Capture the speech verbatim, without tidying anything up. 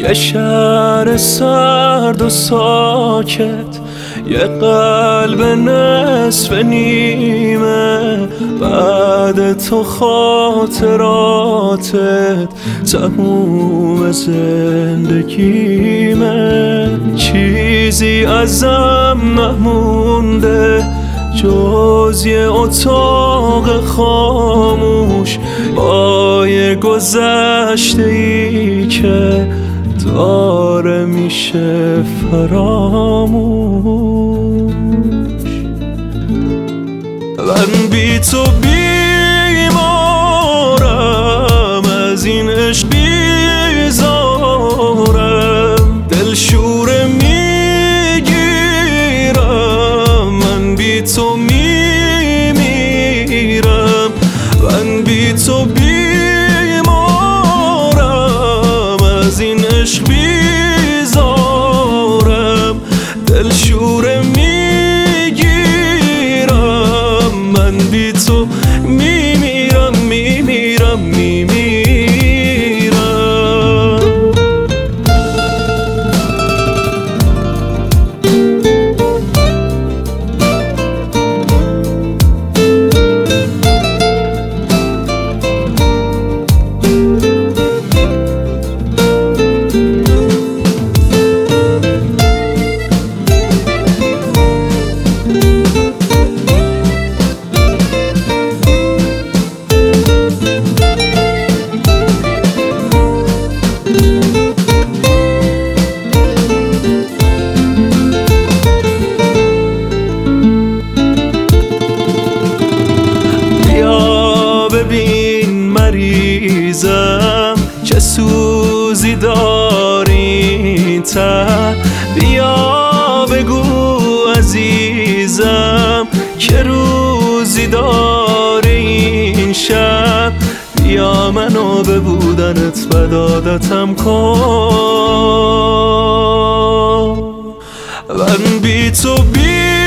یه شهر سرد و ساکت، یه قلب نصف نیمه، بعد تو خاطراتت تموم زندگیمه. چیزی ازم نمونده جز یه اتاق خاموش با یه گذشته ای که داره میشه فراموش. من بی تو بیمارم، از این عشق بیزارم، دلشوره میگیرم، من بی تو میمیرم. من بی تو بیمارم، از این عشق بیزارم، دلشوره میگیرم، من بی تو میمیرم میمیرم میمیرم. ببین مریضم چه سوزی داری ته، بیا بگو عزیزم که روزی داری این شب، بیا منو به بودنت بدادتم کن. من بی تو بی